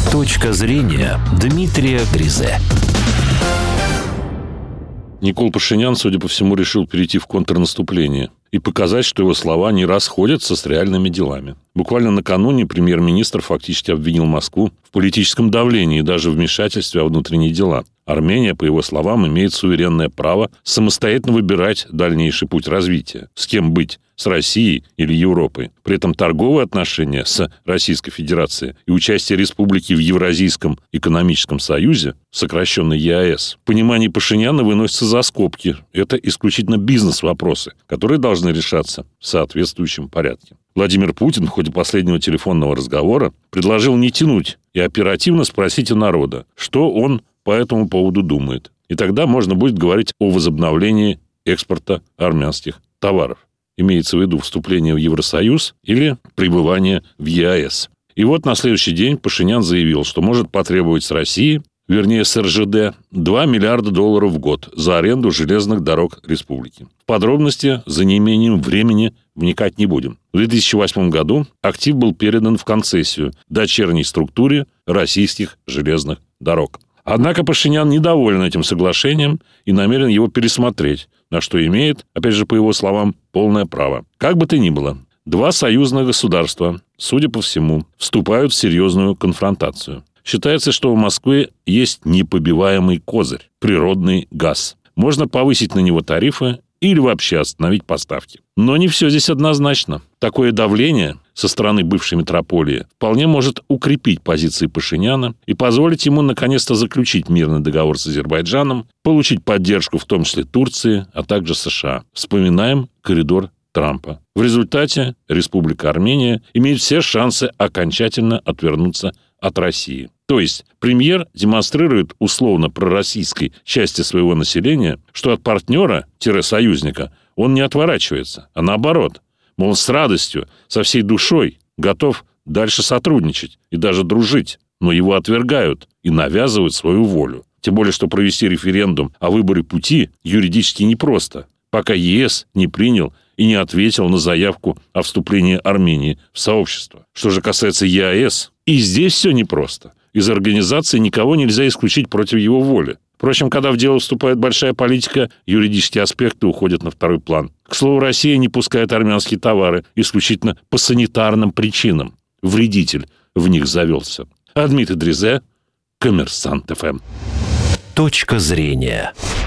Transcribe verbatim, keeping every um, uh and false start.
Точка зрения Дмитрия Гризе. Никол Пашинян, судя по всему, решил перейти в контрнаступление и показать, что его слова не расходятся с реальными делами. Буквально накануне премьер-министр фактически обвинил Москву в политическом давлении и даже вмешательстве во внутренние дела. Армения, по его словам, имеет суверенное право самостоятельно выбирать дальнейший путь развития. С кем быть? С Россией или Европой? При этом торговые отношения с Российской Федерацией и участие республики в Евразийском экономическом союзе, сокращенно ЕАЭС, в понимании Пашиняна выносятся за скобки. Это исключительно бизнес-вопросы, которые должны решаться в соответствующем порядке. Владимир Путин в ходе последнего телефонного разговора предложил не тянуть и оперативно спросить у народа, что он по этому поводу думает. И тогда можно будет говорить о возобновлении экспорта армянских товаров. Имеется в виду вступление в Евросоюз или пребывание в ЕАЭС. И вот на следующий день Пашинян заявил, что может потребовать с России, вернее с эр жэ дэ, два миллиарда долларов в год за аренду железных дорог республики. В подробности за неимением времени вникать не будем. В две тысячи восьмом году актив был передан в концессию дочерней структуре российских железных дорог. Однако Пашинян недоволен этим соглашением и намерен его пересмотреть, на что имеет, опять же по его словам, полное право. Как бы то ни было, два союзных государства, судя по всему, вступают в серьезную конфронтацию. Считается, что в Москве есть непобиваемый козырь – природный газ. Можно повысить на него тарифы или вообще остановить поставки. Но не все здесь однозначно. Такое давление со стороны бывшей метрополии вполне может укрепить позиции Пашиняна и позволить ему наконец-то заключить мирный договор с Азербайджаном, получить поддержку в том числе Турции, а также США. Вспоминаем коридор Трампа. В результате Республика Армения имеет все шансы окончательно отвернуться от России. То есть премьер демонстрирует условно пророссийской части своего населения, что от партнера-союзника он не отворачивается, а наоборот, мол, с радостью, со всей душой готов дальше сотрудничать и даже дружить, но его отвергают и навязывают свою волю. Тем более, что провести референдум о выборе пути юридически непросто, пока ЕС не принял и не ответил на заявку о вступлении Армении в сообщество. Что же касается ЕАЭС, и здесь все непросто. Из организации никого нельзя исключить против его воли. Впрочем, когда в дело вступает большая политика, юридические аспекты уходят на второй план. К слову, Россия не пускает армянские товары исключительно по санитарным причинам. Вредитель в них завелся. А Дмитрий Гризе, Коммерсант эф эм. Точка зрения.